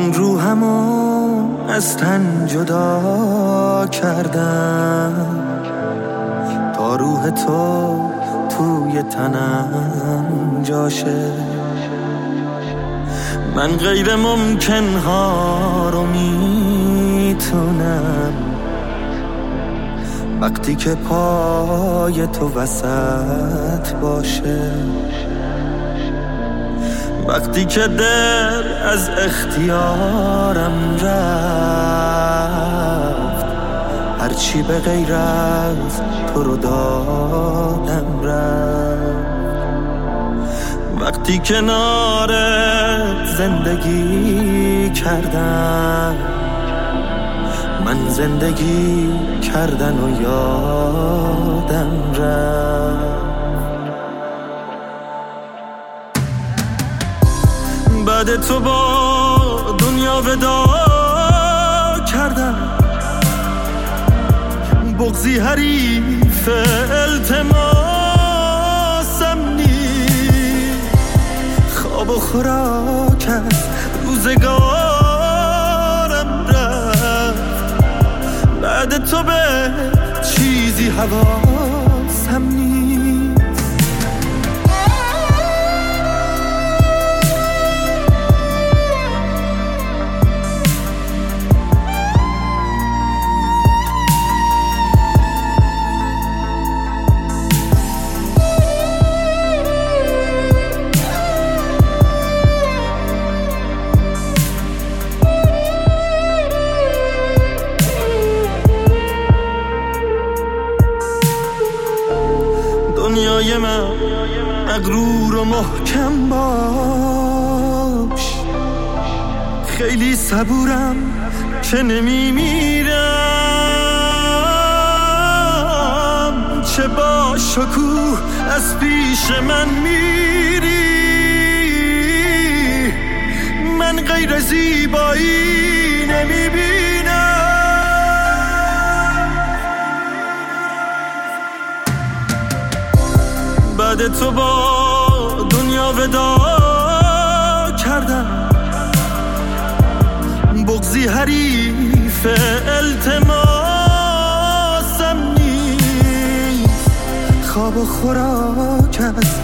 روحمو از تن جدا کردم تا روح تو توی تنم جاشه. من غیر ممکن ها رو میتونم وقتی که پای تو وسط باشه، وقتی که دل از اختیارم رفت، هرچی به غیر از تو رو دادم رفت، وقتی کنارت زندگی کردم، من زندگی کردن و یادم رفت. بعد تو با دنیا ودا کردم، بغضی حریف التماسم نیست، خواب و خوراک از روزگارم رفت، بعد تو به چیزی حواسم نیست. دنیای من مغرور و محکم باش، خیلی صبورم که نمیمیرم، چه با شکوه از پیش من میری، من غیر زیبایی نمیبینم. بعد تو با دنیا ودا کردم، بغضی حریف التماسم نیست، خواب و خوراک از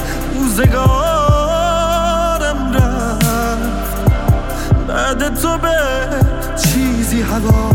روزگارم رفت، بعد تو به چیزی حواس